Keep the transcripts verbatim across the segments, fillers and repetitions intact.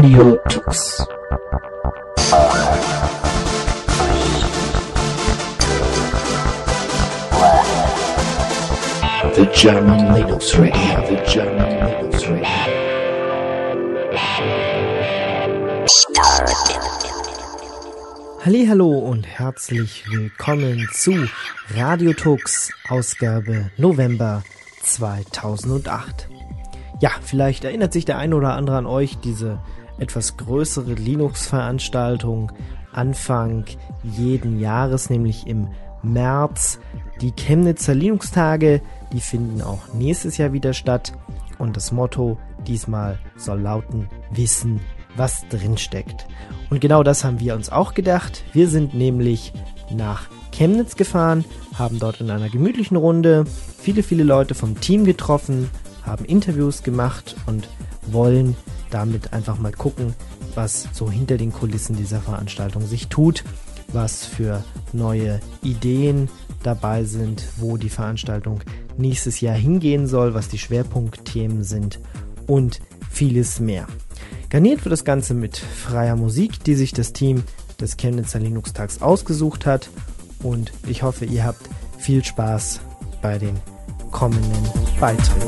Radio Tux. The German Linux Radio, the German Linux Radio. Hallihallo und herzlich willkommen zu Radio Tux, Ausgabe November zweitausendacht. Ja, vielleicht erinnert sich der eine oder andere an euch, diese etwas größere Linux-Veranstaltung Anfang jeden Jahres, nämlich im März. Die Chemnitzer Linux-Tage, die finden auch nächstes Jahr wieder statt und das Motto diesmal soll lauten: Wissen, was drinsteckt. Und genau das haben wir uns auch gedacht. Wir sind nämlich nach Chemnitz gefahren, haben dort in einer gemütlichen Runde viele, viele Leute vom Team getroffen, haben Interviews gemacht und wollen damit einfach mal gucken, was so hinter den Kulissen dieser Veranstaltung sich tut, was für neue Ideen dabei sind, wo die Veranstaltung nächstes Jahr hingehen soll, was die Schwerpunktthemen sind und vieles mehr. Garniert wird das Ganze mit freier Musik, die sich das Team des Chemnitzer Linux-Tags ausgesucht hat, und ich hoffe, ihr habt viel Spaß bei den kommenden Beiträgen.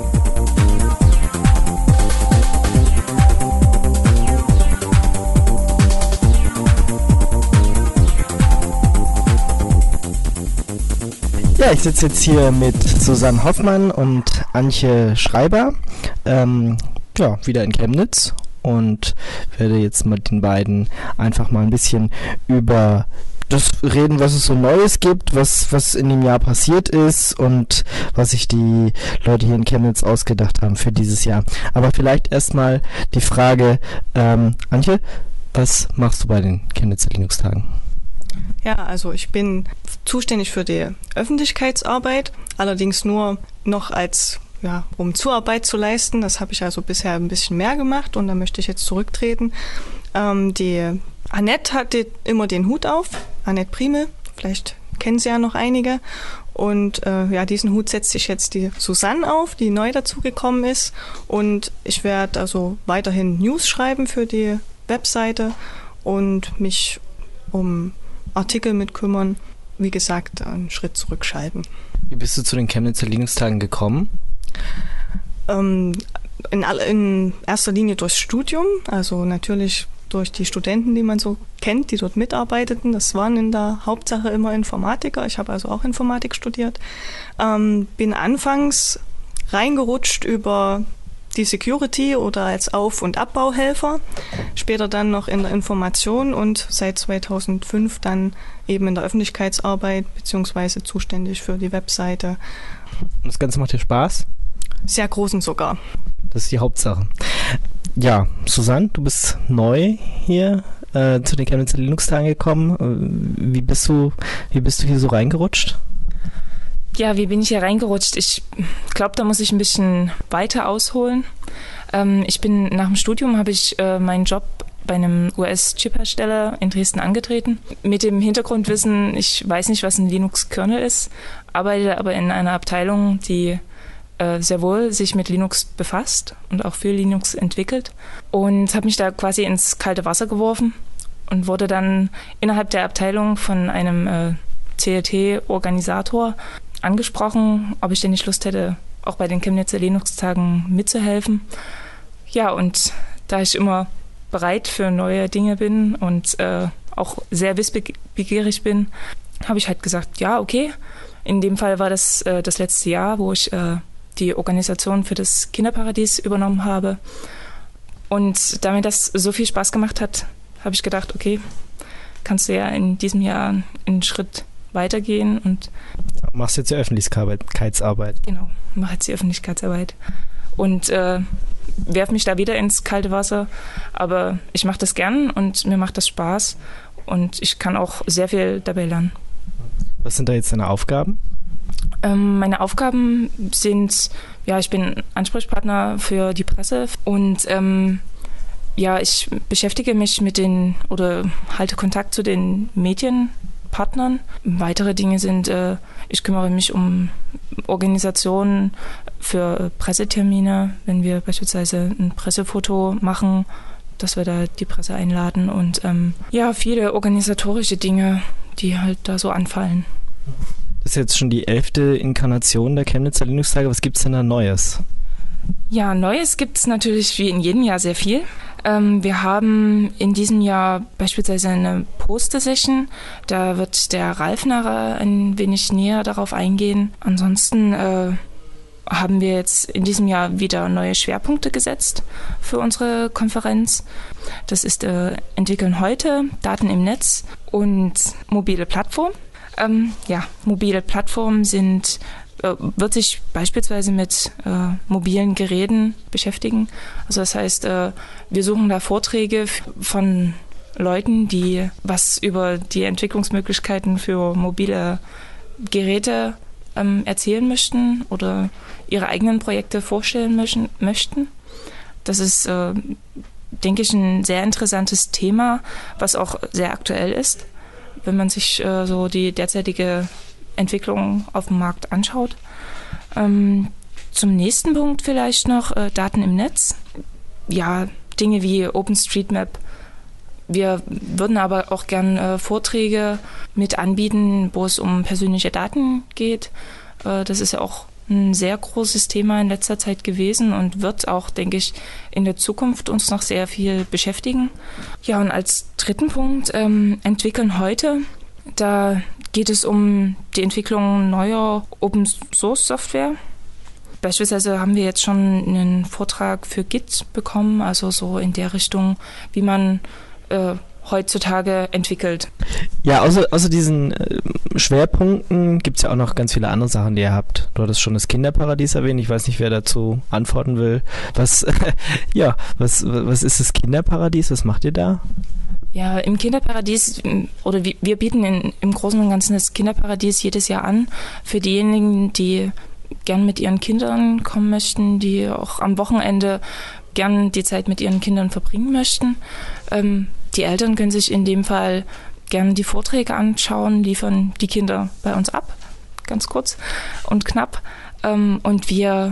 Ja, ich sitze jetzt hier mit Susanne Hoffmann und Antje Schreiber, ähm, ja, wieder in Chemnitz, und werde jetzt mit den beiden einfach mal ein bisschen über das reden, was es so Neues gibt, was, was in dem Jahr passiert ist und was sich die Leute hier in Chemnitz ausgedacht haben für dieses Jahr. Aber vielleicht erstmal die Frage, ähm, Antje, was machst du bei den Chemnitzer Linux-Tagen? Ja, also ich bin zuständig für die Öffentlichkeitsarbeit, allerdings nur noch als, ja, um Zuarbeit zu leisten. Das habe ich also bisher ein bisschen mehr gemacht und da möchte ich jetzt zurücktreten. Ähm, die Annette hatte immer den Hut auf, Annette Primel, vielleicht kennen Sie ja noch einige. Und äh, ja, diesen Hut setzt sich jetzt die Susanne auf, die neu dazugekommen ist. Und ich werde also weiterhin News schreiben für die Webseite und mich um Artikel mit kümmern. Wie gesagt, einen Schritt zurückschalten. Wie bist du zu den Chemnitzer Linux-Tagen gekommen? Ähm, in, in erster Linie durchs Studium, also natürlich durch die Studenten, die man so kennt, die dort mitarbeiteten. Das waren in der Hauptsache immer Informatiker. Ich habe also auch Informatik studiert. Ähm, bin anfangs reingerutscht über die Security oder als Auf- und Abbauhelfer, später dann noch in der Information und seit zweitausendfünf dann eben in der Öffentlichkeitsarbeit beziehungsweise zuständig für die Webseite. Und das Ganze macht dir Spaß? Sehr großen sogar. Das ist die Hauptsache. Ja, Susanne, du bist neu hier äh, zu den Chemnitzer Linux-Tagen gekommen. Wie bist du, wie bist du hier so reingerutscht? Ja, wie bin ich hier reingerutscht? Ich glaube, da muss ich ein bisschen weiter ausholen. Ähm, ich bin nach dem Studium, habe ich äh, meinen Job bei einem U S-Chip-Hersteller in Dresden angetreten. Mit dem Hintergrundwissen, ich weiß nicht, was ein Linux-Kernel ist, arbeite aber in einer Abteilung, die äh, sehr wohl sich mit Linux befasst und auch für Linux entwickelt. Und habe mich da quasi ins kalte Wasser geworfen und wurde dann innerhalb der Abteilung von einem äh, C L T-Organisator angesprochen, ob ich denn nicht Lust hätte, auch bei den Chemnitzer Linux-Tagen mitzuhelfen. Ja, und da ich immer bereit für neue Dinge bin und äh, auch sehr wissbegierig bin, habe ich halt gesagt, ja, okay. In dem Fall war das äh, das letzte Jahr, wo ich äh, die Organisation für das Kinderparadies übernommen habe. Und da mir das so viel Spaß gemacht hat, habe ich gedacht, okay, kannst du ja in diesem Jahr einen Schritt weitergehen und machst jetzt die Öffentlichkeitsarbeit. Genau, mach jetzt die Öffentlichkeitsarbeit und äh, werf mich da wieder ins kalte Wasser, aber ich mache das gern und mir macht das Spaß und ich kann auch sehr viel dabei lernen. Was sind da jetzt deine Aufgaben? Ähm, meine Aufgaben sind, ja, ich bin Ansprechpartner für die Presse und ähm, ja, ich beschäftige mich mit den oder halte Kontakt zu den Medien Partnern. Weitere Dinge sind, äh, ich kümmere mich um Organisationen für Pressetermine, wenn wir beispielsweise ein Pressefoto machen, dass wir da die Presse einladen und ähm, ja, viele organisatorische Dinge, die halt da so anfallen. Das ist jetzt schon die elfte Inkarnation der Chemnitzer Linux-Tage. Was gibt es denn da Neues? Ja, Neues gibt es natürlich wie in jedem Jahr sehr viel. Ähm, wir haben in diesem Jahr beispielsweise eine Poster-Session. Da wird der Ralf nachher ein wenig näher darauf eingehen. Ansonsten äh, haben wir jetzt in diesem Jahr wieder neue Schwerpunkte gesetzt für unsere Konferenz. Das ist äh, Entwickeln heute, Daten im Netz und mobile Plattformen. Ähm, ja, mobile Plattformen sind, äh, wird sich beispielsweise mit äh, mobilen Geräten beschäftigen. Also das heißt, äh, wir suchen da Vorträge f- von Leuten, die was über die Entwicklungsmöglichkeiten für mobile Geräte ähm, erzählen möchten oder ihre eigenen Projekte vorstellen möchten. möchten. Das ist, äh, denke ich, ein sehr interessantes Thema, was auch sehr aktuell ist, wenn man sich äh, so die derzeitige Entwicklung auf dem Markt anschaut. Ähm, zum nächsten Punkt vielleicht noch äh, Daten im Netz. Ja, Dinge wie OpenStreetMap. Wir würden aber auch gern äh, Vorträge mit anbieten, wo es um persönliche Daten geht. Äh, das ist ja auch ein sehr großes Thema in letzter Zeit gewesen und wird auch, denke ich, in der Zukunft uns noch sehr viel beschäftigen. Ja, und als dritten Punkt, ähm, entwickeln heute. Da geht es um die Entwicklung neuer Open-Source-Software. Beispielsweise haben wir jetzt schon einen Vortrag für Git bekommen, also so in der Richtung, wie man äh, heutzutage entwickelt. Ja, außer, außer diesen äh, Schwerpunkten gibt es ja auch noch ganz viele andere Sachen, die ihr habt. Du hattest schon das Kinderparadies erwähnt. Ich weiß nicht, wer dazu antworten will. Was, ja, was, was ist das Kinderparadies? Was macht ihr da? Ja, im Kinderparadies, oder wir bieten in, im Großen und Ganzen das Kinderparadies jedes Jahr an für diejenigen, die gern mit ihren Kindern kommen möchten, die auch am Wochenende gern die Zeit mit ihren Kindern verbringen möchten. Ähm, die Eltern können sich in dem Fall gern die Vorträge anschauen, liefern die Kinder bei uns ab, ganz kurz und knapp. Ähm, und wir,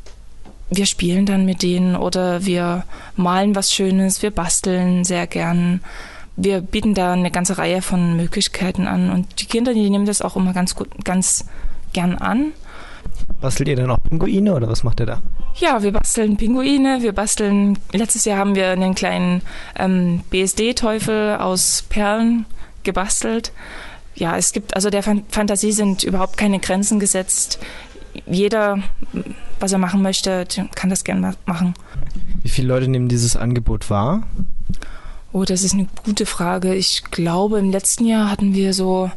wir spielen dann mit denen oder wir malen was Schönes, wir basteln sehr gern. Wir bieten da eine ganze Reihe von Möglichkeiten an und die Kinder, die nehmen das auch immer ganz gut, ganz gern an. Bastelt ihr dann auch Pinguine oder was macht ihr da? Ja, wir basteln Pinguine, wir basteln, letztes Jahr haben wir einen kleinen ähm, B S D-Teufel aus Perlen gebastelt. Ja, es gibt, also der Fan- Fantasie sind überhaupt keine Grenzen gesetzt. Jeder, was er machen möchte, kann das gerne machen. Wie viele Leute nehmen dieses Angebot wahr? Oh, das ist eine gute Frage. Ich glaube, im letzten Jahr hatten wir so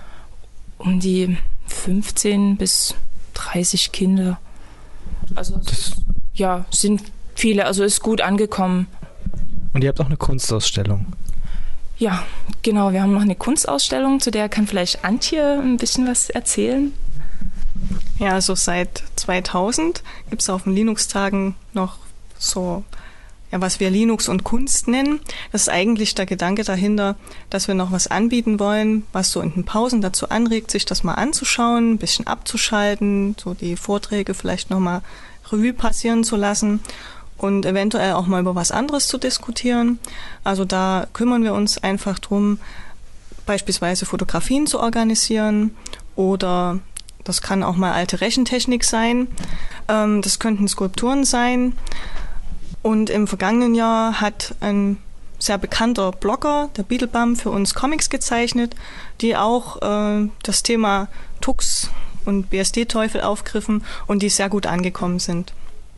um die fünfzehn bis dreißig Kinder. Also das, ja, sind viele, also ist gut angekommen. Und ihr habt auch eine Kunstausstellung. Ja, genau, wir haben noch eine Kunstausstellung, zu der kann vielleicht Antje ein bisschen was erzählen. Ja, also seit zweitausend gibt es auf den Linux-Tagen noch so, ja, was wir Linux und Kunst nennen. Das ist eigentlich der Gedanke dahinter, dass wir noch was anbieten wollen, was so in den Pausen dazu anregt, sich das mal anzuschauen, ein bisschen abzuschalten, so die Vorträge vielleicht nochmal Revue passieren zu lassen und eventuell auch mal über was anderes zu diskutieren. Also da kümmern wir uns einfach drum, beispielsweise Fotografien zu organisieren oder das kann auch mal alte Rechentechnik sein, ähm, das könnten Skulpturen sein. Und im vergangenen Jahr hat ein sehr bekannter Blogger, der Beetlebum, für uns Comics gezeichnet, die auch äh, das Thema Tux und B S D-Teufel aufgriffen und die sehr gut angekommen sind.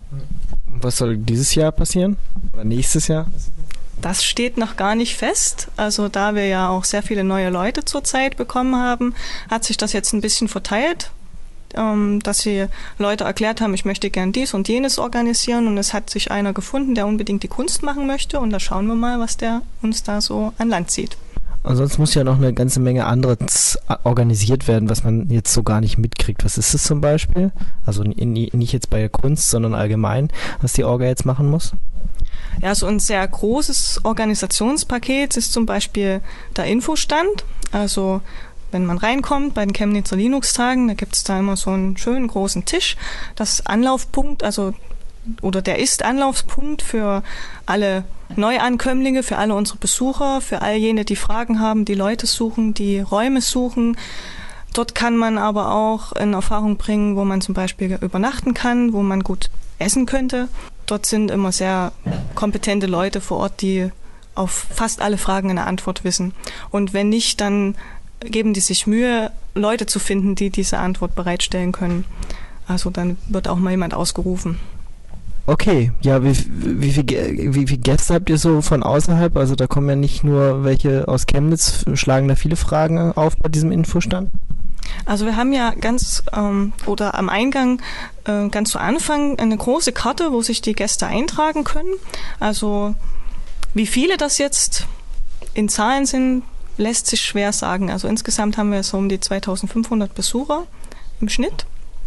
Was soll dieses Jahr passieren? Oder nächstes Jahr? Das steht noch gar nicht fest. Also da wir ja auch sehr viele neue Leute zurzeit bekommen haben, hat sich das jetzt ein bisschen verteilt, ähm, dass die Leute erklärt haben, ich möchte gern dies und jenes organisieren und es hat sich einer gefunden, der unbedingt die Kunst machen möchte und da schauen wir mal, was der uns da so an Land zieht. Ansonsten muss ja noch eine ganze Menge anderes organisiert werden, was man jetzt so gar nicht mitkriegt. Was ist es zum Beispiel? Also nicht jetzt bei der Kunst, sondern allgemein, was die Orga jetzt machen muss? Ja, so ein sehr großes Organisationspaket ist zum Beispiel der Infostand. Also wenn man reinkommt bei den Chemnitzer Linux-Tagen, da gibt es da immer so einen schönen großen Tisch. Das Anlaufpunkt, also oder der ist Anlaufpunkt für alle Neuankömmlinge, für alle unsere Besucher, für all jene, die Fragen haben, die Leute suchen, die Räume suchen. Dort kann man aber auch in Erfahrung bringen, wo man zum Beispiel übernachten kann, wo man gut essen könnte. Dort sind immer sehr kompetente Leute vor Ort, die auf fast alle Fragen eine Antwort wissen. Und wenn nicht, dann geben die sich Mühe, Leute zu finden, die diese Antwort bereitstellen können. Also dann wird auch mal jemand ausgerufen. Okay, ja, wie, wie, wie, wie viele Gäste habt ihr so von außerhalb? Also da kommen ja nicht nur welche aus Chemnitz, schlagen da viele Fragen auf bei diesem Infostand? Also wir haben ja ganz ähm, oder am Eingang äh, ganz zu Anfang eine große Karte, wo sich die Gäste eintragen können. Also wie viele das jetzt in Zahlen sind, lässt sich schwer sagen. Also insgesamt haben wir so um die zweitausendfünfhundert Besucher im Schnitt.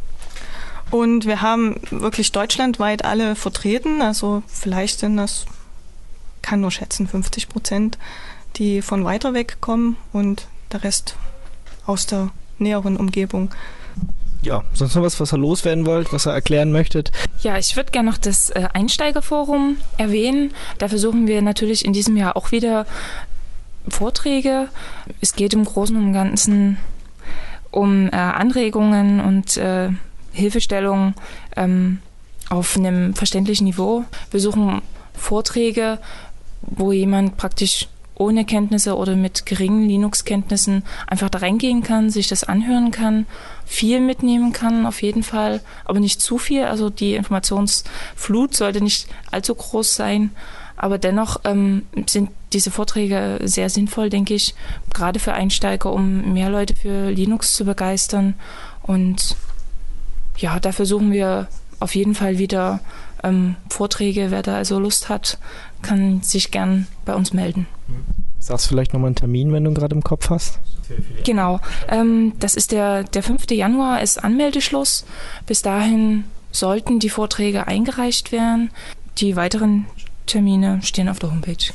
Und wir haben wirklich deutschlandweit alle vertreten. Also vielleicht sind das, kann nur schätzen, fünfzig Prozent, die von weiter weg kommen und der Rest aus der näheren Umgebung. Ja, sonst noch was, was ihr loswerden wollt, was ihr erklären möchtet? Ja, ich würde gerne noch das äh, Einsteigerforum erwähnen. Da versuchen wir natürlich in diesem Jahr auch wieder Vorträge. Es geht im Großen und Ganzen um äh, Anregungen und äh, Hilfestellungen ähm, auf einem verständlichen Niveau. Wir suchen Vorträge, wo jemand praktisch ohne Kenntnisse oder mit geringen Linux-Kenntnissen einfach da reingehen kann, sich das anhören kann, viel mitnehmen kann auf jeden Fall, aber nicht zu viel. Also die Informationsflut sollte nicht allzu groß sein. Aber dennoch ähm, sind diese Vorträge sehr sinnvoll, denke ich, gerade für Einsteiger, um mehr Leute für Linux zu begeistern. Und ja, dafür suchen wir auf jeden Fall wieder ähm, Vorträge. Wer da also Lust hat, kann sich gern bei uns melden. Sagst du vielleicht nochmal einen Termin, wenn du gerade im Kopf hast? Genau, ähm, das ist der, der fünfte Januar ist Anmeldeschluss. Bis dahin sollten die Vorträge eingereicht werden. Die weiteren Termine stehen auf der Homepage.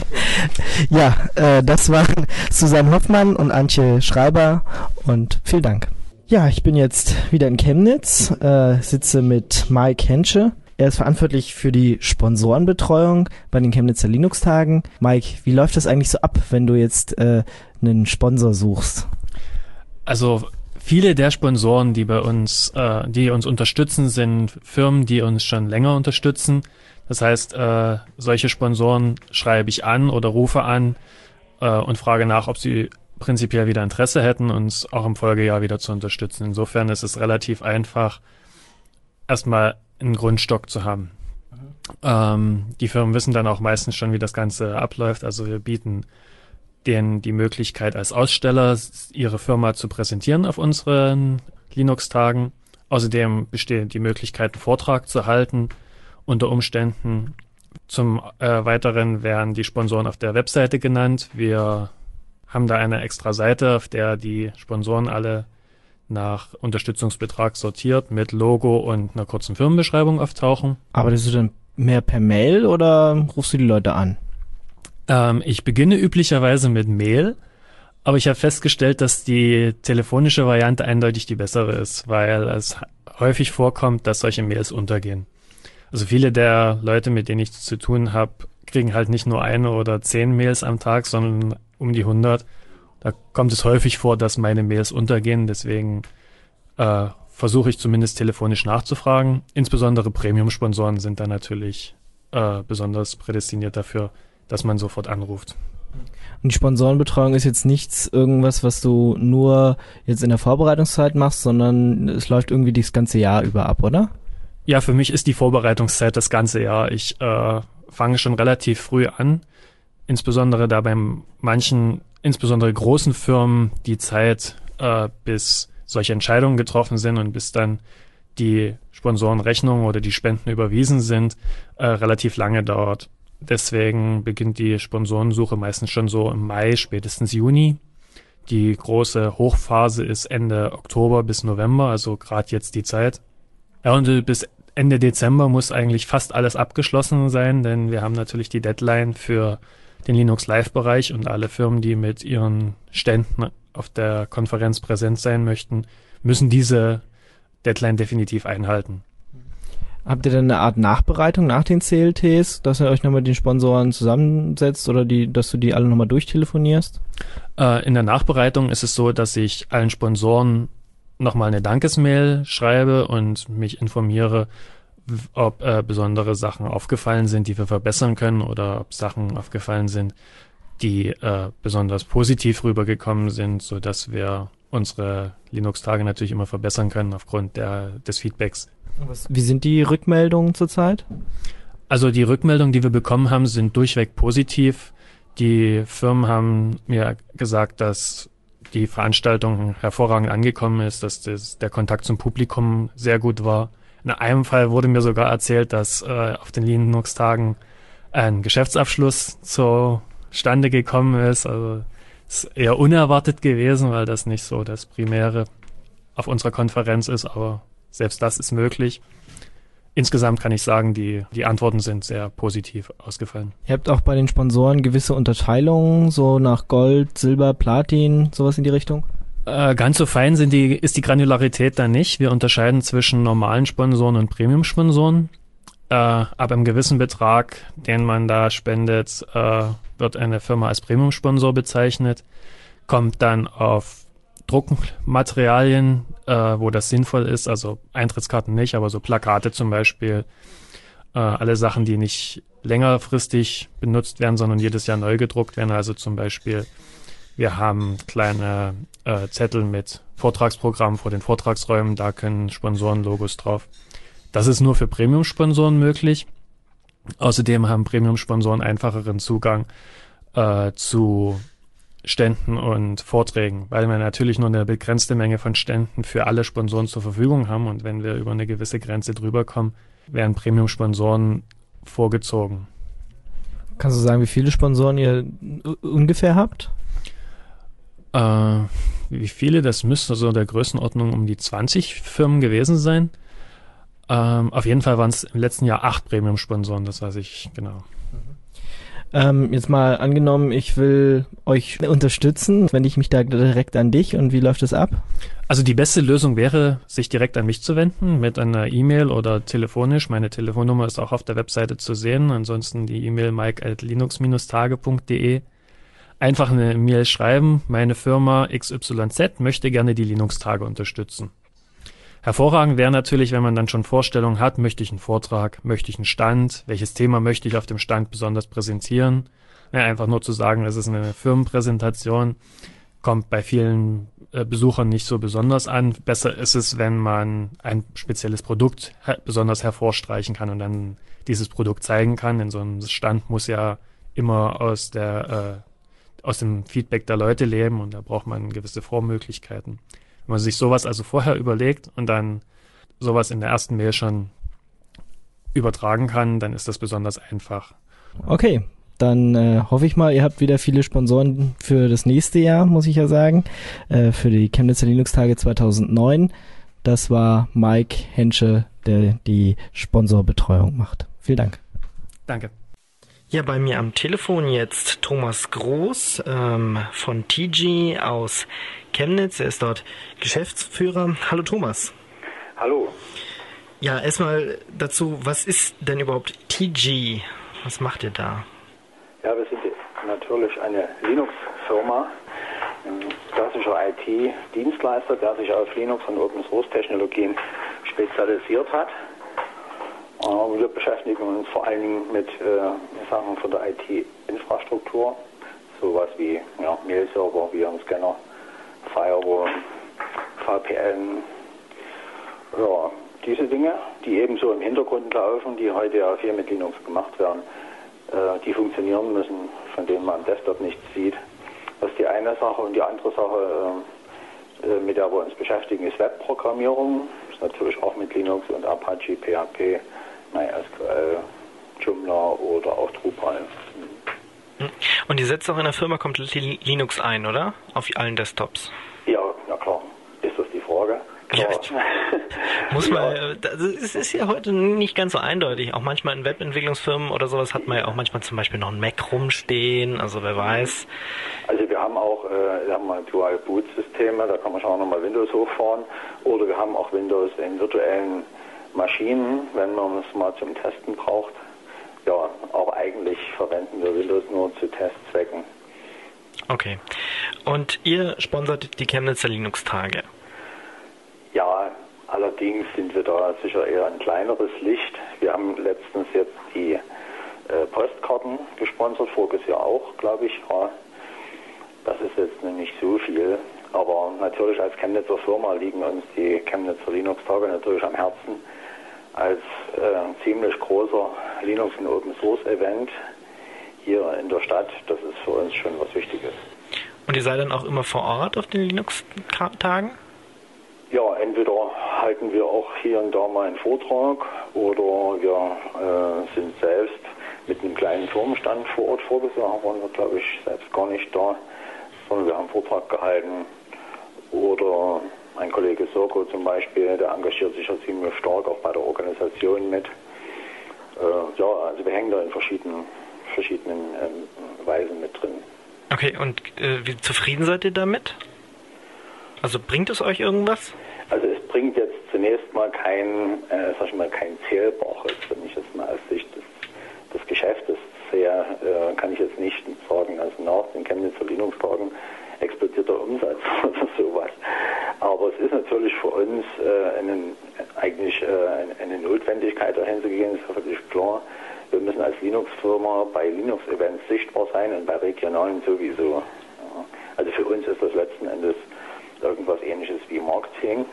Ja, äh, das waren Susanne Hoffmann und Antje Schreiber und vielen Dank. Ja, ich bin jetzt wieder in Chemnitz, äh, sitze mit Mike Hensche. Er ist verantwortlich für die Sponsorenbetreuung bei den Chemnitzer Linux-Tagen. Mike, wie läuft das eigentlich so ab, wenn du jetzt äh, einen Sponsor suchst? Also viele der Sponsoren, die bei uns, äh, die uns unterstützen, sind Firmen, die uns schon länger unterstützen. Das heißt, äh, solche Sponsoren schreibe ich an oder rufe an äh, und frage nach, ob sie prinzipiell wieder Interesse hätten, uns auch im Folgejahr wieder zu unterstützen. Insofern ist es relativ einfach, erstmal einen Grundstock zu haben. Mhm. Ähm, die Firmen wissen dann auch meistens schon, wie das Ganze abläuft. Also wir bieten denen die Möglichkeit, als Aussteller ihre Firma zu präsentieren auf unseren Linux-Tagen. Außerdem besteht die Möglichkeit, einen Vortrag zu halten unter Umständen. Zum äh, Weiteren werden die Sponsoren auf der Webseite genannt. Wir haben da eine extra Seite, auf der die Sponsoren alle nach Unterstützungsbetrag sortiert mit Logo und einer kurzen Firmenbeschreibung auftauchen. Arbeitest du dann mehr per Mail oder rufst du die Leute an? Ähm, ich beginne üblicherweise mit Mail, aber ich habe festgestellt, dass die telefonische Variante eindeutig die bessere ist, weil es häufig vorkommt, dass solche Mails untergehen. Also viele der Leute, mit denen ich zu tun habe, kriegen halt nicht nur eine oder zehn Mails am Tag, sondern um die hundert. Da kommt es häufig vor, dass meine Mails untergehen. Deswegen äh, versuche ich zumindest telefonisch nachzufragen. Insbesondere Premium-Sponsoren sind da natürlich äh, besonders prädestiniert dafür, dass man sofort anruft. Und die Sponsorenbetreuung ist jetzt nichts irgendwas, was du nur jetzt in der Vorbereitungszeit machst, sondern es läuft irgendwie das ganze Jahr über ab, oder? Ja, für mich ist die Vorbereitungszeit das ganze Jahr. Ich äh, fange schon relativ früh an, insbesondere da bei manchen, insbesondere großen Firmen, die Zeit, äh, bis solche Entscheidungen getroffen sind und bis dann die Sponsorenrechnungen oder die Spenden überwiesen sind, äh, relativ lange dauert. Deswegen beginnt die Sponsorensuche meistens schon so im Mai, spätestens Juni. Die große Hochphase ist Ende Oktober bis November, also gerade jetzt die Zeit. Ja, und bis Ende Dezember muss eigentlich fast alles abgeschlossen sein, denn wir haben natürlich die Deadline für den Linux Live-Bereich und alle Firmen, die mit ihren Ständen auf der Konferenz präsent sein möchten, müssen diese Deadline definitiv einhalten. Habt ihr dann eine Art Nachbereitung nach den C L Ts, dass ihr euch nochmal mit den Sponsoren zusammensetzt oder die, dass du die alle nochmal durchtelefonierst? Äh, in der Nachbereitung ist es so, dass ich allen Sponsoren nochmal eine Dankesmail schreibe und mich informiere, ob äh, besondere Sachen aufgefallen sind, die wir verbessern können, oder ob Sachen aufgefallen sind, die äh, besonders positiv rübergekommen sind, so dass wir unsere Linux-Tage natürlich immer verbessern können aufgrund der, des Feedbacks. Was, wie sind die Rückmeldungen zurzeit? Also die Rückmeldungen, die wir bekommen haben, sind durchweg positiv. Die Firmen haben mir gesagt, dass die Veranstaltung hervorragend angekommen ist, dass das, der Kontakt zum Publikum sehr gut war. In einem Fall wurde mir sogar erzählt, dass äh, auf den Linux-Tagen ein Geschäftsabschluss zustande gekommen ist. Also ist eher unerwartet gewesen, weil das nicht so das Primäre auf unserer Konferenz ist, aber selbst das ist möglich. Insgesamt kann ich sagen, die, die Antworten sind sehr positiv ausgefallen. Ihr habt auch bei den Sponsoren gewisse Unterteilungen, so nach Gold, Silber, Platin, sowas in die Richtung? Äh, ganz so fein sind die, ist die Granularität da nicht. Wir unterscheiden zwischen normalen Sponsoren und Premium-Sponsoren. Äh, ab einem gewissen Betrag, den man da spendet, äh, wird eine Firma als Premium-Sponsor bezeichnet, kommt dann auf Druckmaterialien, äh, wo das sinnvoll ist, also Eintrittskarten nicht, aber so Plakate zum Beispiel, äh, alle Sachen, die nicht längerfristig benutzt werden, sondern jedes Jahr neu gedruckt werden, also zum Beispiel wir haben kleine äh, Zettel mit Vortragsprogrammen vor den Vortragsräumen, da können Sponsorenlogos drauf. Das ist nur für Premium-Sponsoren möglich. Außerdem haben Premium-Sponsoren einfacheren Zugang äh, zu Ständen und Vorträgen, weil wir natürlich nur eine begrenzte Menge von Ständen für alle Sponsoren zur Verfügung haben, und wenn wir über eine gewisse Grenze drüber kommen, werden Premium-Sponsoren vorgezogen. Kannst du sagen, wie viele Sponsoren ihr ungefähr habt? Äh, wie viele? Das müsste so der Größenordnung um die zwanzig Firmen gewesen sein. Ähm, auf jeden Fall waren es im letzten Jahr acht Premium-Sponsoren, das weiß ich genau. Ähm, jetzt mal angenommen, ich will euch unterstützen, wende ich mich da direkt an dich, und wie läuft das ab? Also die beste Lösung wäre, sich direkt an mich zu wenden mit einer E-Mail oder telefonisch. Meine Telefonnummer ist auch auf der Webseite zu sehen. Ansonsten die E-Mail mike at linux tage punkt de. Einfach eine Mail schreiben, meine Firma X Y Z möchte gerne die Linux-Tage unterstützen. Hervorragend wäre natürlich, wenn man dann schon Vorstellungen hat, möchte ich einen Vortrag, möchte ich einen Stand, welches Thema möchte ich auf dem Stand besonders präsentieren. Ja, einfach nur zu sagen, es ist eine Firmenpräsentation, kommt bei vielen äh, Besuchern nicht so besonders an. Besser ist es, wenn man ein spezielles Produkt her- besonders hervorstreichen kann und dann dieses Produkt zeigen kann. Denn so ein Stand muss ja immer aus der äh, aus dem Feedback der Leute leben, und da braucht man gewisse Vormöglichkeiten. Wenn man sich sowas also vorher überlegt und dann sowas in der ersten Mail schon übertragen kann, dann ist das besonders einfach. Okay, dann äh, hoffe ich mal, ihr habt wieder viele Sponsoren für das nächste Jahr, muss ich ja sagen, äh, für die Chemnitzer Linux-Tage zweitausendneun. Das war Mike Hensche, der die Sponsorbetreuung macht. Vielen Dank. Danke. Ja, bei mir am Telefon jetzt Thomas Groß ähm, von T G aus Chemnitz. Er ist dort Geschäftsführer. Hallo Thomas. Hallo. Ja, erstmal dazu, was ist denn überhaupt T G? Was macht ihr da? Ja, wir sind natürlich eine Linux-Firma, ein klassischer I T-Dienstleister, der sich auf Linux und Open-Source-Technologien spezialisiert hat. Wir beschäftigen uns vor allen Dingen mit äh, Sachen von der I T-Infrastruktur, sowas wie ja, Mail-Server, Virenscanner, Firewall, V P N, ja, diese Dinge, die ebenso im Hintergrund laufen, die heute ja viel mit Linux gemacht werden, äh, die funktionieren müssen, von denen man am Desktop nichts sieht. Das ist die eine Sache, und die andere Sache, äh, mit der wir uns beschäftigen, ist Webprogrammierung. Das ist natürlich auch mit Linux und Apache, P H P, MySQL, Joomla oder auch Drupal. Und ihr setzt auch in der Firma komplett Linux ein, oder? Auf allen Desktops? Ja, na klar. Ist das die Frage? Ja, muss man, das ist ja heute nicht ganz so eindeutig. Auch manchmal in Webentwicklungsfirmen oder sowas hat man ja auch manchmal zum Beispiel noch ein Mac rumstehen, also wer weiß. Also wir haben auch äh, wir haben mal Dual-Boot-Systeme, da kann man schon auch nochmal Windows hochfahren, oder wir haben auch Windows in virtuellen Maschinen, wenn man es mal zum Testen braucht. Ja, aber eigentlich verwenden wir Windows nur zu Testzwecken. Okay. Und ihr sponsert die Chemnitzer Linux-Tage? Ja, allerdings sind wir da sicher eher ein kleineres Licht. Wir haben letztens jetzt die äh, Postkarten gesponsert, voriges Jahr auch, glaube ich. Ja, das ist jetzt nicht so viel. Aber natürlich als Chemnitzer Firma liegen uns die Chemnitzer Linux-Tage natürlich am Herzen. Als äh, ziemlich großer Linux- und Open-Source-Event hier in der Stadt, das ist für uns schon was Wichtiges. Und ihr seid dann auch immer vor Ort auf den Linux-Tagen? Ja, entweder halten wir auch hier und da mal einen Vortrag oder wir äh, sind selbst mit einem kleinen Firmenstand vor Ort. Voriges Jahr waren wir, glaube ich, selbst gar nicht da, sondern wir haben einen Vortrag gehalten. Oder mein Kollege Soko zum Beispiel, der engagiert sich ja ziemlich stark auch bei der Organisation mit. Äh, ja, also wir hängen da in verschiedenen, verschiedenen ähm, Weisen mit drin. Okay, und äh, wie zufrieden seid ihr damit? Also bringt es euch irgendwas? Also es bringt jetzt zunächst mal kein, äh, sag ich mal, kein Zählbares, wenn ich jetzt mal aus Sicht des, des Geschäftes sehe, äh, kann ich jetzt nicht sagen, also nach den Chemnitzer Linux-Tagen explodiert der Umsatz oder sowas. Aber es ist natürlich für uns äh, einen, eigentlich äh, eine Notwendigkeit, dahin zu gehen, ist völlig klar. Wir müssen als Linux-Firma bei Linux-Events sichtbar sein und bei regionalen sowieso. Ja. Also für uns ist das letzten Endes irgendwas Ähnliches wie Marketing.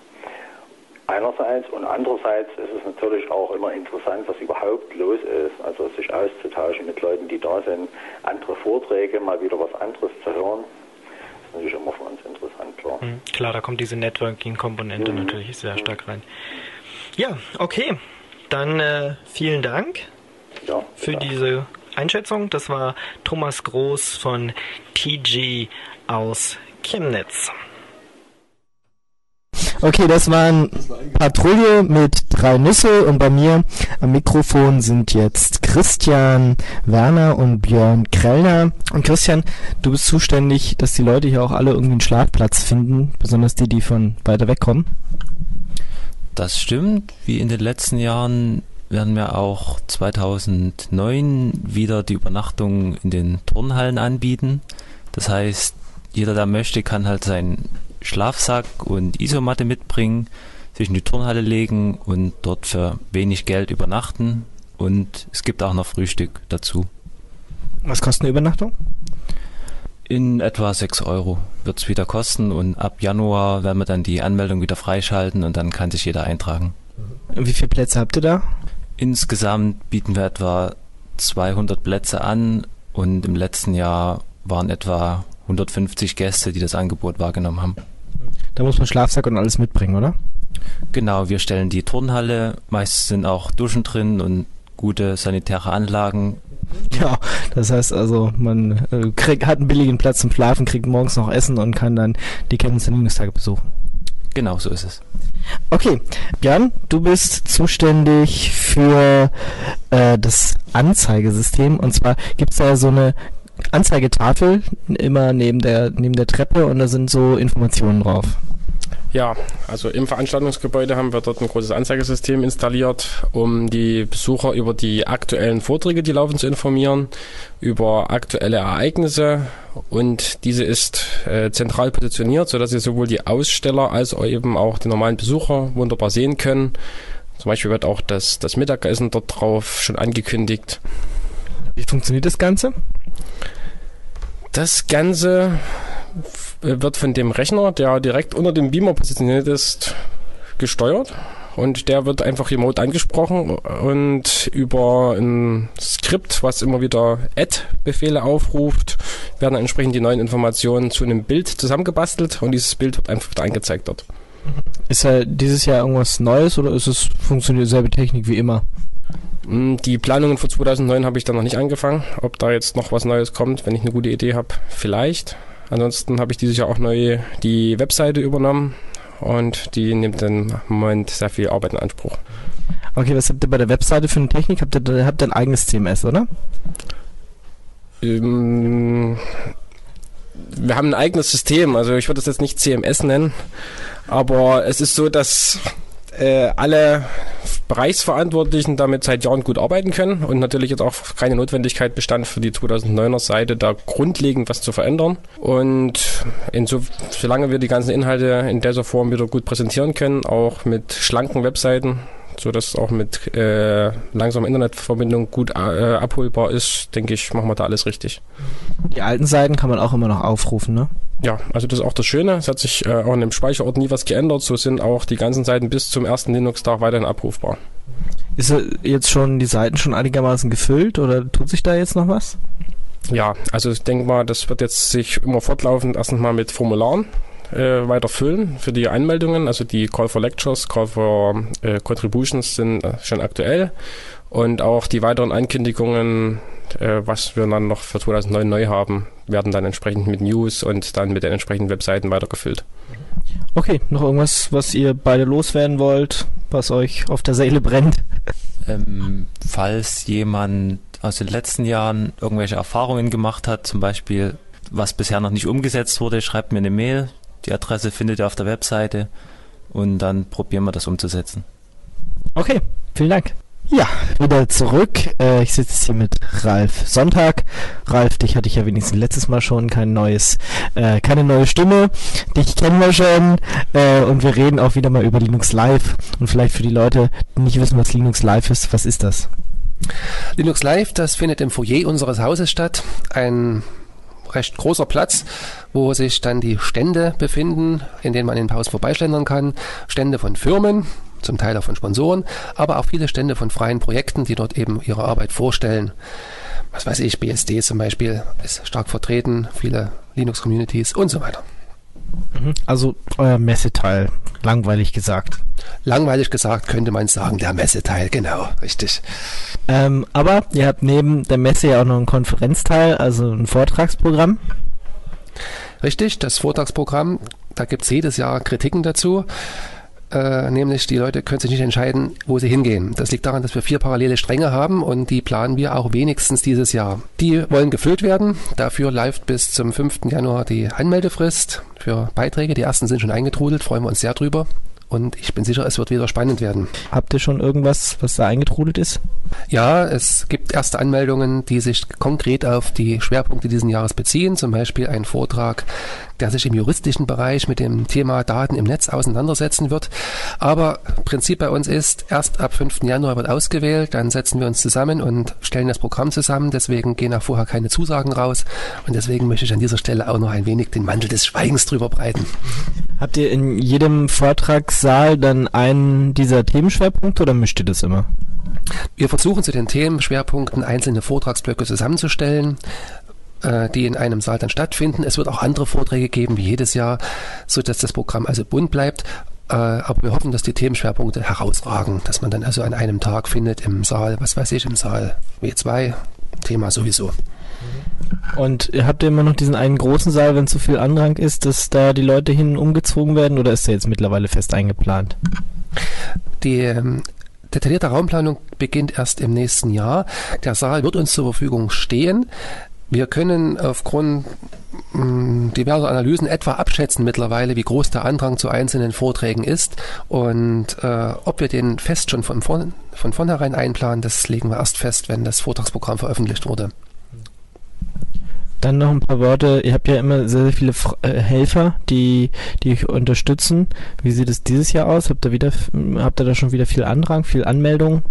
Einerseits und andererseits ist es natürlich auch immer interessant, was überhaupt los ist. Also sich auszutauschen mit Leuten, die da sind, andere Vorträge, mal wieder was anderes zu hören. Das ist natürlich immer für uns interessant, klar. Mhm, klar, da kommt diese Networking-Komponente mhm. natürlich sehr stark rein. Ja, okay. Dann äh, vielen Dank ja, für ja. diese Einschätzung. Das war Thomas Groß von T G aus Chemnitz. Okay, das waren Patrouille mit drei Nüsse und bei mir am Mikrofon sind jetzt Christian Werner und Björn Krellner. Und Christian, du bist zuständig, dass die Leute hier auch alle irgendwie einen Schlafplatz finden, besonders die, die von weiter weg kommen. Das stimmt. Wie in den letzten Jahren werden wir auch zweitausendneun wieder die Übernachtung in den Turnhallen anbieten. Das heißt, jeder, der möchte, kann halt seinen Schlafsack und Isomatte mitbringen, sich in die Turnhalle legen und dort für wenig Geld übernachten. Und es gibt auch noch Frühstück dazu. Was kostet eine Übernachtung? In etwa sechs Euro wird es wieder kosten und ab Januar werden wir dann die Anmeldung wieder freischalten und dann kann sich jeder eintragen. Und wie viele Plätze habt ihr da? Insgesamt bieten wir etwa zweihundert Plätze an und im letzten Jahr waren etwa hundertfünfzig Gäste, die das Angebot wahrgenommen haben. Da muss man Schlafsack und alles mitbringen, oder? Genau, wir stellen die Turnhalle, meist sind auch Duschen drin und gute sanitäre Anlagen. Ja, das heißt also, man äh, krieg, hat einen billigen Platz zum Schlafen, kriegt morgens noch Essen und kann dann die Chemnitzer Linux-Tage besuchen. Genau, so ist es. Okay, Björn, du bist zuständig für äh, das Anzeigesystem und zwar gibt es da so eine Anzeigetafel immer neben der neben der Treppe und da sind so Informationen drauf. Ja, also im Veranstaltungsgebäude haben wir dort ein großes Anzeigesystem installiert, um die Besucher über die aktuellen Vorträge, die laufen, zu informieren, über aktuelle Ereignisse und diese ist äh, zentral positioniert, sodass sie sowohl die Aussteller als auch eben auch die normalen Besucher wunderbar sehen können. Zum Beispiel wird auch das, das Mittagessen dort drauf schon angekündigt. Wie funktioniert das Ganze? Das Ganze wird von dem Rechner, der direkt unter dem Beamer positioniert ist, gesteuert und der wird einfach remote angesprochen und über ein Skript, was immer wieder Add-Befehle aufruft, werden entsprechend die neuen Informationen zu einem Bild zusammengebastelt und dieses Bild wird einfach wieder angezeigt dort. Ist ja dieses Jahr irgendwas Neues oder ist es funktioniert dieselbe Technik wie immer? Die Planungen für zweitausendneun habe ich dann noch nicht angefangen. Ob da jetzt noch was Neues kommt, wenn ich eine gute Idee habe, vielleicht. Ansonsten habe ich dieses Jahr auch neu die Webseite übernommen und die nimmt dann im Moment sehr viel Arbeit in Anspruch. Okay, was habt ihr bei der Webseite für eine Technik? Habt ihr, habt ihr ein eigenes C M S, oder? Ähm, wir haben ein eigenes System, also ich würde das jetzt nicht C M S nennen, aber es ist so, dass äh, alle Bereichsverantwortlichen damit seit Jahren gut arbeiten können und natürlich jetzt auch keine Notwendigkeit bestand für die zweitausenddeuner Seite, da grundlegend was zu verändern. Und inso, solange wir die ganzen Inhalte in dieser Form wieder gut präsentieren können, auch mit schlanken Webseiten, so dass auch mit äh, langsamer Internetverbindung gut äh, abholbar ist, denke ich, machen wir da alles richtig. Die alten Seiten kann man auch immer noch aufrufen, ne? Ja, also das ist auch das Schöne. Es hat sich äh, auch in dem Speicherort nie was geändert. So sind auch die ganzen Seiten bis zum ersten Linux-Tag weiterhin abrufbar. Ist jetzt schon die Seiten schon einigermaßen gefüllt oder tut sich da jetzt noch was? Ja, also ich denke mal, das wird jetzt sich immer fortlaufend erstens mal mit Formularen äh, weiter füllen für die Anmeldungen. Also die Call for Lectures, Call for äh, Contributions sind äh, schon aktuell. Und auch die weiteren Ankündigungen, äh, was wir dann noch für zweitausendneun neu haben, werden dann entsprechend mit News und dann mit den entsprechenden Webseiten weitergefüllt. Okay, noch irgendwas, was ihr beide loswerden wollt, was euch auf der Seele brennt? Ähm, falls jemand aus den letzten Jahren irgendwelche Erfahrungen gemacht hat, zum Beispiel, was bisher noch nicht umgesetzt wurde, schreibt mir eine Mail. Die Adresse findet ihr auf der Webseite und dann probieren wir das umzusetzen. Okay, vielen Dank. Ja, wieder zurück. Äh, ich sitze hier mit Ralf Sonntag. Ralf, dich hatte ich ja wenigstens letztes Mal schon, kein neues, äh, keine neue Stimme. Dich kennen wir schon äh, und wir reden auch wieder mal über Linux Live. Und vielleicht für die Leute, die nicht wissen, was Linux Live ist, was ist das? Linux Live, das findet im Foyer unseres Hauses statt. Ein recht großer Platz, wo sich dann die Stände befinden, in denen man in den Pausen vorbeischlendern kann. Stände von Firmen, zum Teil auch von Sponsoren, aber auch viele Stände von freien Projekten, die dort eben ihre Arbeit vorstellen. Was weiß ich, B S D zum Beispiel ist stark vertreten, viele Linux-Communities und so weiter. Also euer Messeteil, langweilig gesagt. Langweilig gesagt könnte man sagen, der Messeteil, genau, richtig. Ähm, aber ihr habt neben der Messe ja auch noch einen Konferenzteil, also ein Vortragsprogramm. Richtig, das Vortragsprogramm, da gibt es jedes Jahr Kritiken dazu. Äh, nämlich die Leute können sich nicht entscheiden, wo sie hingehen. Das liegt daran, dass wir vier parallele Stränge haben und die planen wir auch wenigstens dieses Jahr. Die wollen gefüllt werden. Dafür läuft bis zum fünften Januar die Anmeldefrist für Beiträge. Die ersten sind schon eingetrudelt, freuen wir uns sehr drüber. Und ich bin sicher, es wird wieder spannend werden. Habt ihr schon irgendwas, was da eingetrudelt ist? Ja, es gibt erste Anmeldungen, die sich konkret auf die Schwerpunkte dieses Jahres beziehen. Zum Beispiel ein Vortrag, der sich im juristischen Bereich mit dem Thema Daten im Netz auseinandersetzen wird. Aber Prinzip bei uns ist, erst ab fünften Januar wird ausgewählt, dann setzen wir uns zusammen und stellen das Programm zusammen. Deswegen gehen auch vorher keine Zusagen raus. Und deswegen möchte ich an dieser Stelle auch noch ein wenig den Mantel des Schweigens drüber breiten. Habt ihr in jedem Vortragssaal dann einen dieser Themenschwerpunkte oder mischt ihr das immer? Wir versuchen zu den Themenschwerpunkten einzelne Vortragsblöcke zusammenzustellen, äh, die in einem Saal dann stattfinden. Es wird auch andere Vorträge geben, wie jedes Jahr, sodass das Programm also bunt bleibt. Äh, aber wir hoffen, dass die Themenschwerpunkte herausragen, dass man dann also an einem Tag findet im Saal, was weiß ich, im Saal W zwei, Thema sowieso. Und habt ihr immer noch diesen einen großen Saal, wenn zu viel Andrang ist, dass da die Leute hin umgezogen werden oder ist der jetzt mittlerweile fest eingeplant? Die ähm, detaillierte Raumplanung beginnt erst im nächsten Jahr. Der Saal wird uns zur Verfügung stehen. Wir können aufgrund mh, diverser Analysen etwa abschätzen mittlerweile, wie groß der Andrang zu einzelnen Vorträgen ist und äh, ob wir den fest schon von, vorn, von vornherein einplanen, das legen wir erst fest, wenn das Vortragsprogramm veröffentlicht wurde. Dann noch ein paar Worte. Ihr habt ja immer sehr, sehr viele F- äh, Helfer, die, die euch unterstützen. Wie sieht es dieses Jahr aus? Habt ihr wieder, habt ihr da schon wieder viel Andrang, viel Anmeldung?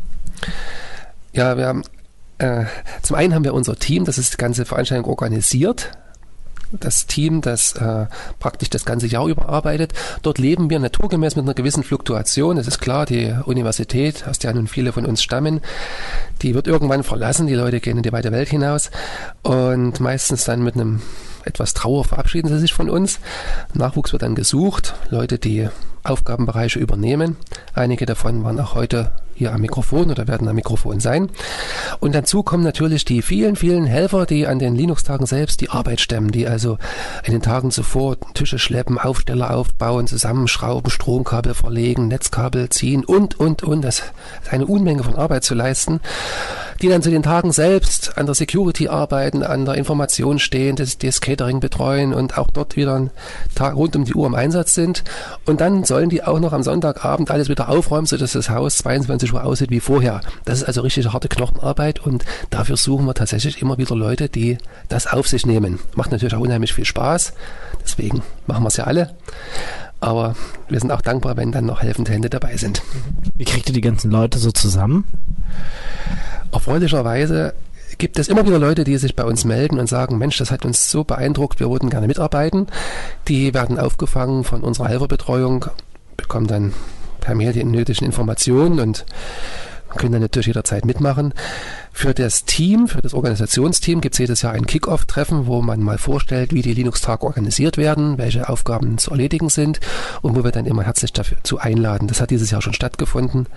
Ja, wir haben, äh, zum einen haben wir unser Team, das ist die ganze Veranstaltung organisiert. Das Team, das äh, praktisch das ganze Jahr über arbeitet. Dort leben wir naturgemäß mit einer gewissen Fluktuation. Es ist klar, die Universität, aus der nun viele von uns stammen, die wird irgendwann verlassen. Die Leute gehen in die weite Welt hinaus und meistens dann mit einem etwas Trauer verabschieden sie sich von uns. Nachwuchs wird dann gesucht, Leute, die Aufgabenbereiche übernehmen. Einige davon waren auch heute hier am Mikrofon oder werden am Mikrofon sein. Und dazu kommen natürlich die vielen, vielen Helfer, die an den Linux-Tagen selbst die Arbeit stemmen, die also in den Tagen zuvor Tische schleppen, Aufsteller aufbauen, zusammenschrauben, Stromkabel verlegen, Netzkabel ziehen und, und, und. Das ist eine Unmenge von Arbeit zu leisten. die dann zu den Tagen selbst an der Security arbeiten, an der Information stehen, das, das Catering betreuen und auch dort wieder einen Tag rund um die Uhr im Einsatz sind. Und dann sollen die auch noch am Sonntagabend alles wieder aufräumen, sodass das Haus zweiundzwanzig Uhr aussieht wie vorher. Das ist also richtig harte Knochenarbeit und dafür suchen wir tatsächlich immer wieder Leute, die das auf sich nehmen. Macht natürlich auch unheimlich viel Spaß, deswegen machen wir es ja alle. Aber wir sind auch dankbar, wenn dann noch helfende Hände dabei sind. Wie kriegt ihr die ganzen Leute so zusammen? Erfreulicherweise gibt es immer wieder Leute, die sich bei uns melden und sagen, Mensch, das hat uns so beeindruckt, wir würden gerne mitarbeiten. Die werden aufgefangen von unserer Helferbetreuung, bekommen dann per Mail die nötigen Informationen und können dann natürlich jederzeit mitmachen. Für das Team, für das Organisationsteam gibt es jedes Jahr ein Kick-Off-Treffen, wo man mal vorstellt, wie die Linux-Tage organisiert werden, welche Aufgaben zu erledigen sind und wo wir dann immer herzlich dazu einladen. Das hat dieses Jahr schon stattgefunden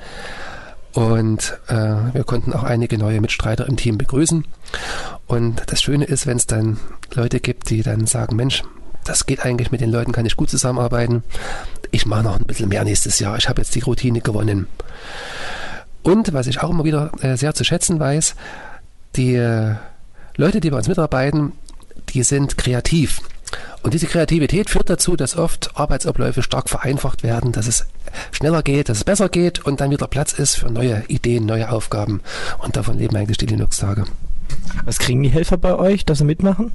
und äh, wir konnten auch einige neue Mitstreiter im Team begrüßen. Und das Schöne ist, wenn es dann Leute gibt, die dann sagen, Mensch, das geht eigentlich, mit den Leuten kann ich gut zusammenarbeiten. Ich mache noch ein bisschen mehr nächstes Jahr. Ich habe jetzt die Routine gewonnen. Und was ich auch immer wieder äh, sehr zu schätzen weiß, die äh, Leute, die bei uns mitarbeiten, die sind kreativ. Und diese Kreativität führt dazu, dass oft Arbeitsabläufe stark vereinfacht werden, dass es schneller geht, dass es besser geht und dann wieder Platz ist für neue Ideen, neue Aufgaben. Und davon leben eigentlich die Linux-Tage. Was kriegen die Helfer bei euch, dass sie mitmachen?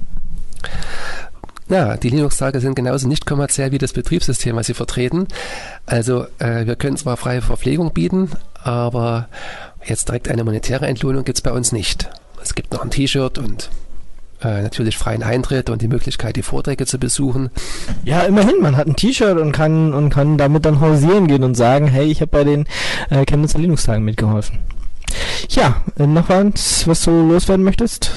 Ja, die Linux-Tage sind genauso nicht kommerziell wie das Betriebssystem, was sie vertreten. Also äh, wir können zwar freie Verpflegung bieten, aber jetzt direkt eine monetäre Entlohnung gibt es bei uns nicht. Es gibt noch ein T-Shirt und äh, natürlich freien Eintritt und die Möglichkeit, die Vorträge zu besuchen. Ja, immerhin, man hat ein T-Shirt und kann und kann damit dann hausieren gehen und sagen, hey, ich habe bei den äh, Chemnitzer Linux-Tagen mitgeholfen. Ja, äh, noch was, was du loswerden möchtest?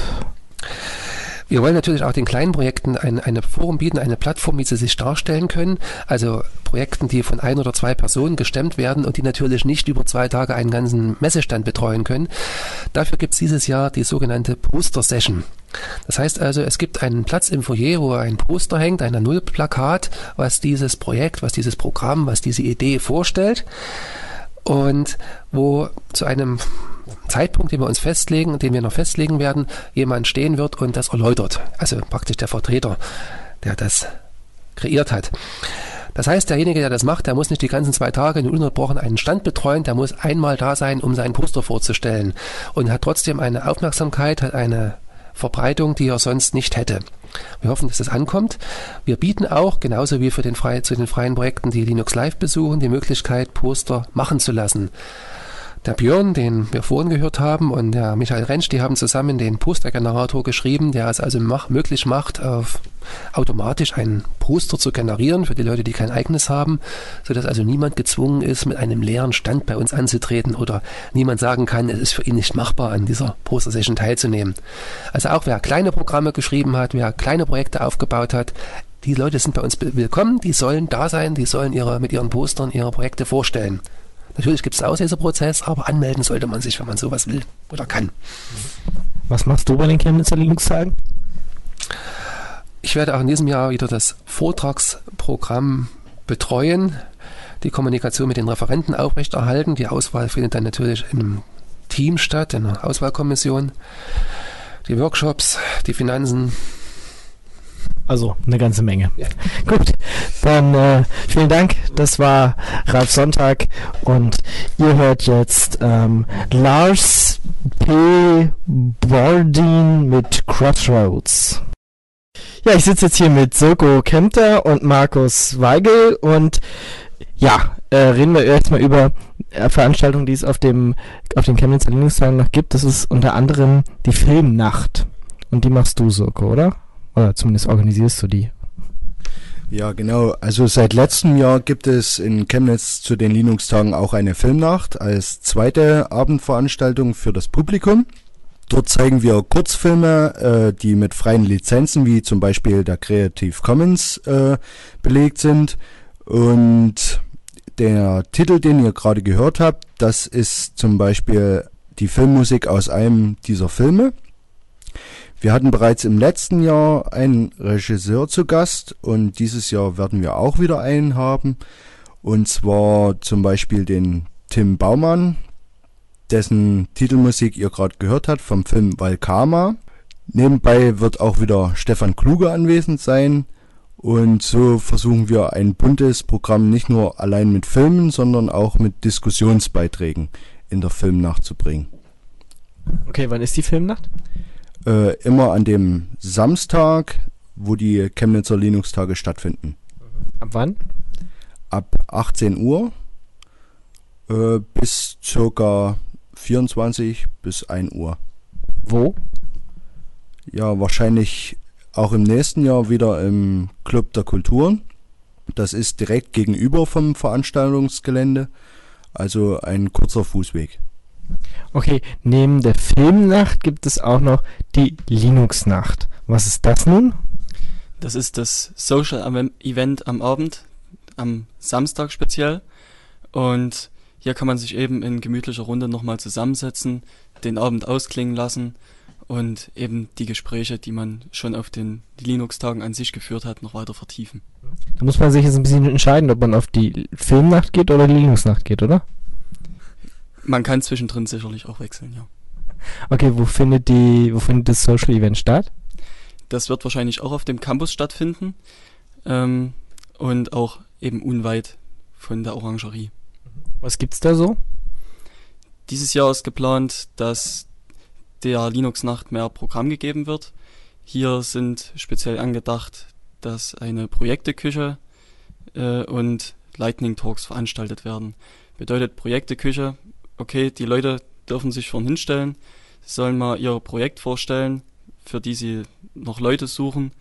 Wir wollen natürlich auch den kleinen Projekten ein, eine Forum bieten, eine Plattform, wie sie sich darstellen können. Also Projekten, die von ein oder zwei Personen gestemmt werden und die natürlich nicht über zwei Tage einen ganzen Messestand betreuen können. Dafür gibt es dieses Jahr die sogenannte Poster-Session. Das heißt also, es gibt einen Platz im Foyer, wo ein Poster hängt, ein Null-Plakat, was dieses Projekt, was dieses Programm, was diese Idee vorstellt. Und wo zu einem Zeitpunkt, den wir uns festlegen, den wir noch festlegen werden, jemand stehen wird und das erläutert. Also praktisch der Vertreter, der das kreiert hat. Das heißt, derjenige, der das macht, der muss nicht die ganzen zwei Tage ununterbrochen einen Stand betreuen, der muss einmal da sein, um sein Poster vorzustellen und hat trotzdem eine Aufmerksamkeit, hat eine Verbreitung, die er sonst nicht hätte. Wir hoffen, dass das ankommt. Wir bieten auch, genauso wie für den frei, zu den freien Projekten, die Linux Live besuchen, die Möglichkeit, Poster machen zu lassen. Der Björn, den wir vorhin gehört haben, und der Michael Rentsch, die haben zusammen den Postergenerator geschrieben, der es also mach, möglich macht, auf automatisch ein Poster zu generieren für die Leute, die kein eigenes haben, sodass also niemand gezwungen ist, mit einem leeren Stand bei uns anzutreten oder niemand sagen kann, es ist für ihn nicht machbar, an dieser Poster-Session teilzunehmen. Also auch wer kleine Programme geschrieben hat, wer kleine Projekte aufgebaut hat, die Leute sind bei uns willkommen, die sollen da sein, die sollen ihre, mit ihren Postern ihre Projekte vorstellen. Natürlich gibt es einen Ausleseprozess, aber anmelden sollte man sich, wenn man sowas will oder kann. Was machst du bei den Chemnitzer Linux-Tagen? Ich werde auch in diesem Jahr wieder das Vortragsprogramm betreuen, die Kommunikation mit den Referenten aufrechterhalten. Die Auswahl findet dann natürlich im Team statt, in der Auswahlkommission. Die Workshops, die Finanzen. Also eine ganze Menge. Ja. Gut, dann äh, vielen Dank. Das war Ralf Sonntag und ihr hört jetzt ähm, Lars P. Bordin mit Crossroads. Ja, ich sitze jetzt hier mit Soko Kempter und Markus Weigel und ja, äh, reden wir jetzt mal über äh, Veranstaltungen, die es auf dem auf den Chemnitzer Linux-Tagen noch gibt. Das ist unter anderem die Filmnacht und die machst du, Soko, oder? Oder zumindest organisierst du die. Ja, genau. Also seit letztem Jahr gibt es in Chemnitz zu den Linux-Tagen auch eine Filmnacht als zweite Abendveranstaltung für das Publikum. Dort zeigen wir Kurzfilme, äh, die mit freien Lizenzen, wie zum Beispiel der Creative Commons, äh, belegt sind. Und der Titel, den ihr gerade gehört habt, das ist zum Beispiel die Filmmusik aus einem dieser Filme. Wir hatten bereits im letzten Jahr einen Regisseur zu Gast und dieses Jahr werden wir auch wieder einen haben. Und zwar zum Beispiel den Tim Baumann. dessen Titelmusik ihr gerade gehört habt, vom Film Valkama. Nebenbei wird auch wieder Stefan Kluge anwesend sein. Und so versuchen wir ein buntes Programm nicht nur allein mit Filmen, sondern auch mit Diskussionsbeiträgen in der Filmnacht zu bringen. Okay, wann ist die Filmnacht? Äh, immer an dem Samstag, wo die Chemnitzer Linux-Tage stattfinden. Ab wann? Ab achtzehn Uhr äh, bis circa vierundzwanzig bis ein Uhr. Wo? Ja, wahrscheinlich auch im nächsten Jahr wieder im Club der Kulturen. Das ist direkt gegenüber vom Veranstaltungsgelände, also ein kurzer Fußweg. Okay, neben der Filmnacht gibt es auch noch die Linux-Nacht. Was ist das nun? Das ist das Social Event am Abend, am Samstag speziell. Und hier kann man sich eben in gemütlicher Runde nochmal zusammensetzen, den Abend ausklingen lassen und eben die Gespräche, die man schon auf den Linux-Tagen an sich geführt hat, noch weiter vertiefen. Da muss man sich jetzt ein bisschen entscheiden, ob man auf die Filmnacht geht oder die Linux-Nacht geht, oder? Man kann zwischendrin sicherlich auch wechseln, ja. Okay, wo findet die, wo findet das Social Event statt? Das wird wahrscheinlich auch auf dem Campus stattfinden ähm, und auch eben unweit von der Orangerie. Was gibt's da so? Dieses Jahr ist geplant, dass der Linux-Nacht mehr Programm gegeben wird. Hier sind speziell angedacht, dass eine Projekteküche äh, und Lightning Talks veranstaltet werden. Bedeutet Projekteküche, okay, die Leute dürfen sich vorhin hinstellen, sollen mal ihr Projekt vorstellen, für die sie noch Leute suchen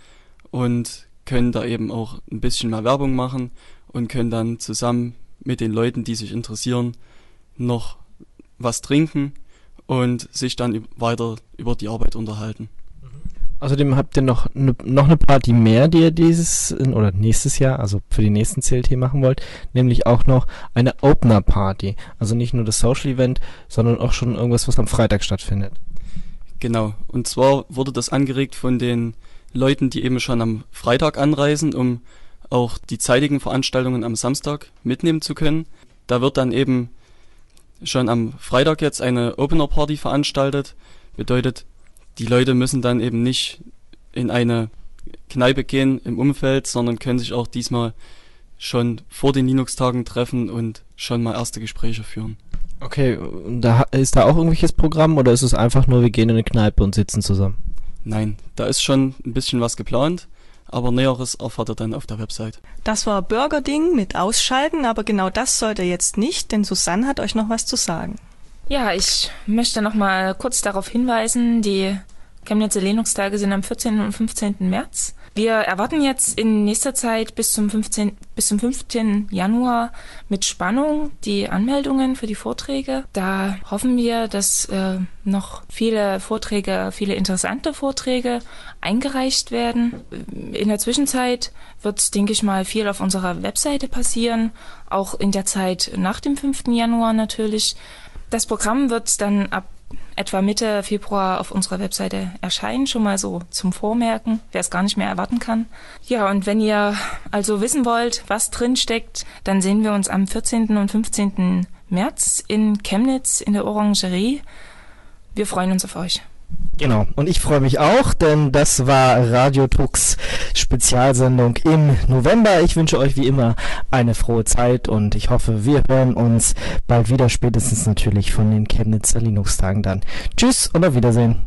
und können da eben auch ein bisschen mehr Werbung machen und können dann zusammen mit den Leuten, die sich interessieren, noch was trinken und sich dann weiter über die Arbeit unterhalten. Außerdem habt ihr noch ne, noch eine Party mehr, die ihr dieses oder nächstes Jahr, also für die nächsten C L T machen wollt, nämlich auch noch eine Opener-Party. Also nicht nur das Social-Event, sondern auch schon irgendwas, was am Freitag stattfindet. Genau, und zwar wurde das angeregt von den Leuten, die eben schon am Freitag anreisen, um auch die zeitigen Veranstaltungen am Samstag mitnehmen zu können. Da wird dann eben schon am Freitag jetzt eine Opener-Party veranstaltet. Bedeutet, die Leute müssen dann eben nicht in eine Kneipe gehen im Umfeld, sondern können sich auch diesmal schon vor den Linux-Tagen treffen und schon mal erste Gespräche führen. Okay, da ist da auch irgendwelches Programm oder ist es einfach nur, wir gehen in eine Kneipe und sitzen zusammen? Nein, da ist schon ein bisschen was geplant, aber Näheres erfahrt ihr dann auf der Website. Das war Burgerding mit Ausschalten, aber genau das sollt ihr jetzt nicht, denn Susanne hat euch noch was zu sagen. Ja, ich möchte noch mal kurz darauf hinweisen, die Chemnitzer Linux-Tage sind am vierzehnten und fünfzehnten März. Wir erwarten jetzt in nächster Zeit bis zum fünfzehnten bis zum fünfzehnten Januar mit Spannung die Anmeldungen für die Vorträge. Da hoffen wir, dass äh, noch viele Vorträge, viele interessante Vorträge eingereicht werden. In der Zwischenzeit wird, denke ich mal, viel auf unserer Webseite passieren, auch in der Zeit nach dem fünften Januar natürlich. Das Programm wird dann ab etwa Mitte Februar auf unserer Webseite erscheinen, schon mal so zum Vormerken, wer es gar nicht mehr erwarten kann. Ja, und wenn ihr also wissen wollt, was drin steckt, dann sehen wir uns am vierzehnten und fünfzehnten März in Chemnitz in der Orangerie. Wir freuen uns auf euch. Genau, und ich freue mich auch, denn das war Radio Tux Spezialsendung im November. Ich wünsche euch wie immer eine frohe Zeit und ich hoffe, wir hören uns bald wieder, spätestens natürlich von den Chemnitzer Linux-Tagen dann. Tschüss und auf Wiedersehen.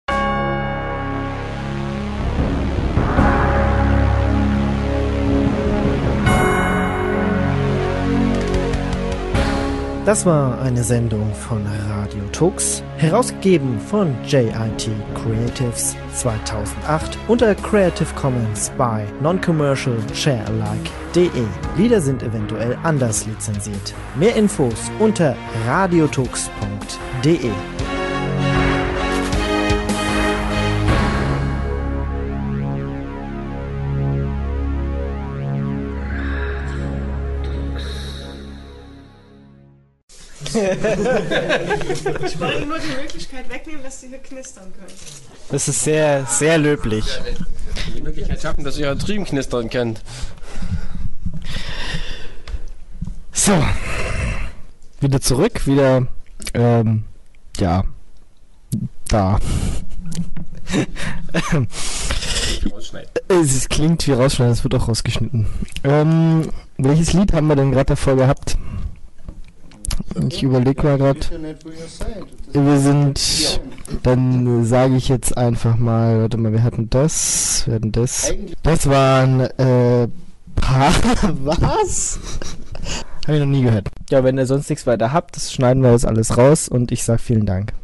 Das war eine Sendung von Radio Tux, herausgegeben von J I T Creatives zweitausendacht unter Creative Commons by Non-Commercial Share-alike punkt de. Lieder sind eventuell anders lizenziert. Mehr Infos unter radiotux punkt de. Ich wollte nur die Möglichkeit wegnehmen, dass sie hier knistern können. Das ist sehr, sehr löblich. Die Möglichkeit schaffen, dass ihr euer Dream knistern könnt. So. Wieder zurück, wieder ähm, ja, da. Es klingt wie rausschneiden, es wird auch rausgeschnitten. Ähm, welches Lied haben wir denn gerade davor gehabt? Ich überlege mal gerade. Wir sind, dann sage ich jetzt einfach mal, warte mal, wir hatten das, wir hatten das. Das waren, äh, Paar, was? Habe ich noch nie gehört. Ja, wenn ihr sonst nichts weiter habt, das schneiden wir jetzt alles raus und ich sag vielen Dank.